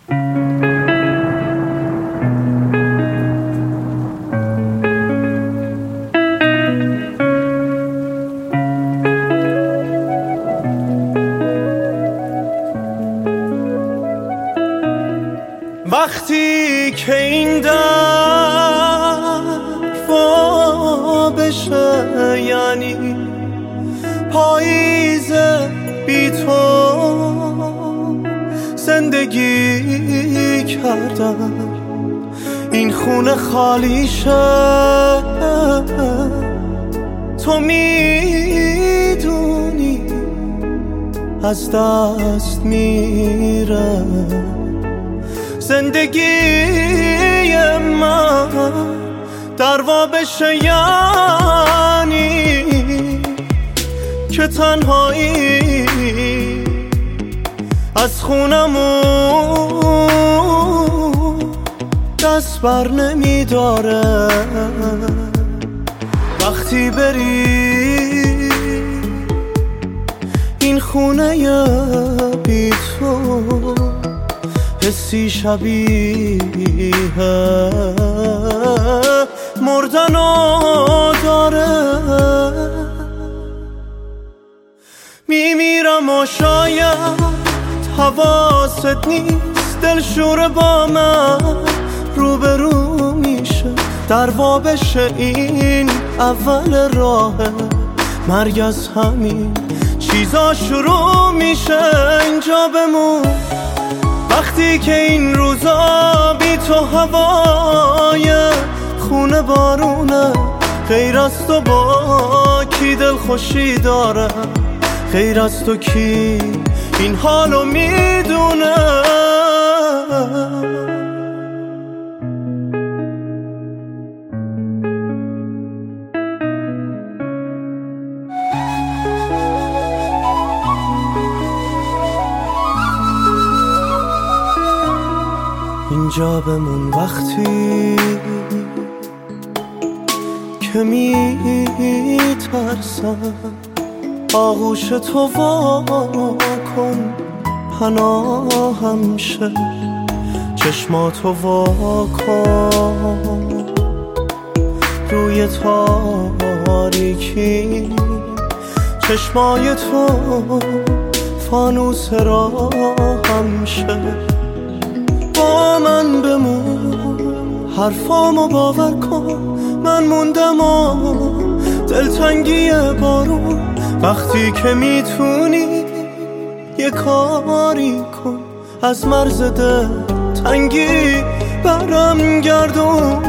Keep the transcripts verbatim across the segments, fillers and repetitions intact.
وقتی که این در وا بشه، یعنی پاییز بی تو زندگی کردم، این خونه خالی شه. تو میدونی از دست میره زندگی من در وا بشه، یعنی که تنهایی از خونمون دست بر نمی داره. وقتی بری این خونه بی تو حسی شبیه مردنو داره. میمیرم و شاید حواست نیست، دلشوره با من روبرو میشه، در وا بشه این اول راه مرگ. از همین چیزا شروع میشه، اینجا بمون وقتی که این روزا بی تو هوای خونه بارونه. غیر از تو با کی دل خوشی داره، غیر از تو کی این حالو میدونه. اینجا بمون وقتی که میترسم، آغوش تو وا کن پناهم شه، چشماتو وا کن روی تاریکی، چشمای تو فانوس راهم شه. با من بمون حرفامو باور کن، من موندم و دلتنگی بارون. وقتی که میتونی یه کاری کن، از مرز دل تنگی برم گردون.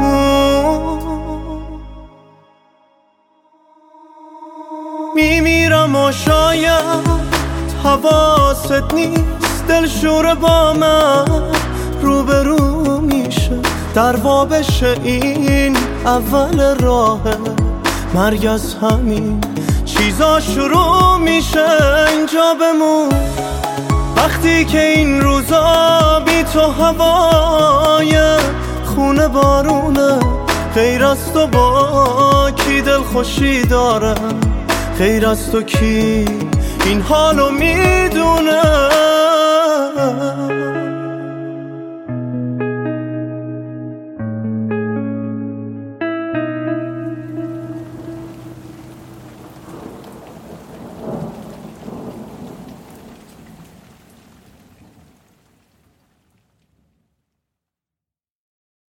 میمیرم و شاید حواست نیست، دلشوره با من روبرو میشه، در وا بشه این اول راه مرگ. از همین چیزا شروع میشه، اینجا بمون وقتی که این روزا بی تو هوای خونه بارونه. غیر از تو با کی دل خوشی داره، غیر از تو کی این حالو میدونه.